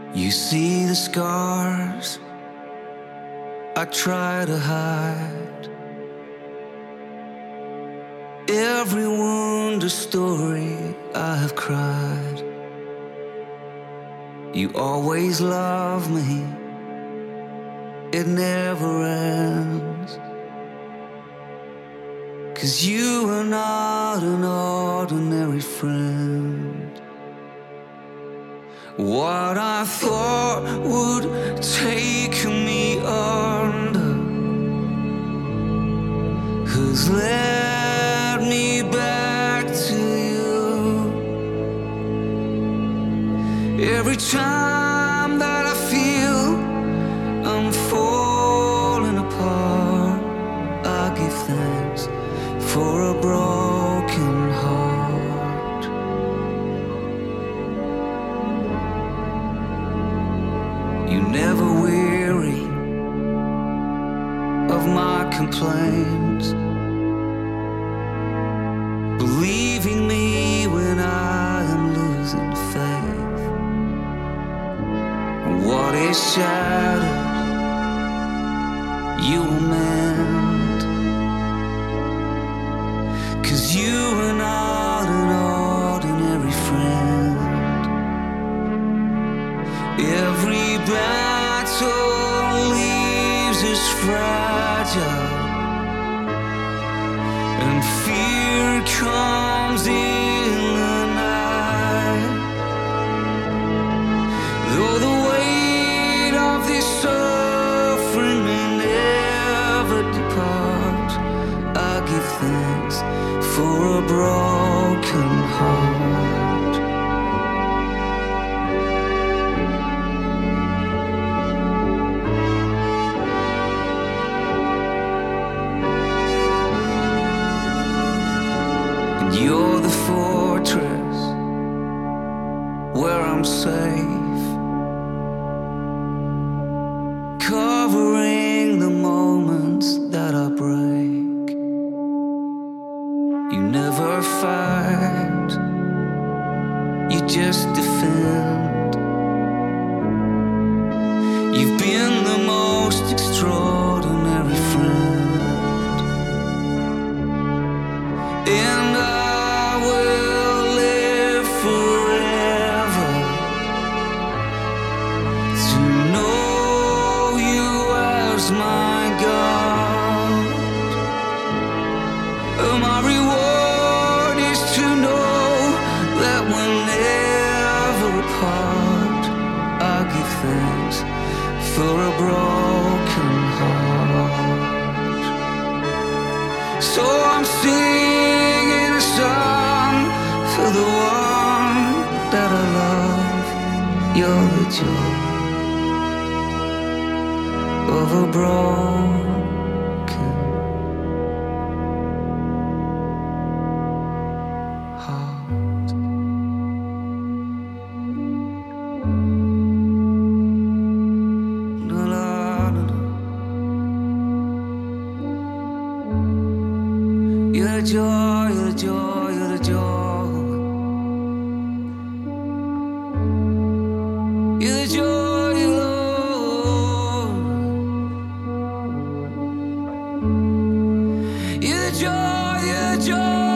You see the scars I try to hide. Every wound a story I have cried. You always love me, it never ends. 'Cause you are not an ordinary friend. What I thought would take me under has led me back to you. Every time that I feel I'm falling apart, I give thanks for a broken heart. You never weary of my complaints, believing me when I am losing faith. What is shattered, you will mend. 'Cause you are not an ordinary friend. Every battle leaves us fragile, and fear comes in the night. Though the weight of this suffering may never depart, I give thanks for a broken heart. And you're the fortress where I'm safe, covering the moments that I break. You never fight, you just defend. You've been the most extraordinary friend, and I will live forever to know you as my God. My reward is to know that we're never apart. I give thanks for a broken heart. So I'm singing a song for the one that I love. You're the joy of a broken heart. La, la, la, la. You're the joy, you're the joy, you're the joy. You're the joy, Lord. You're the joy, you're the joy.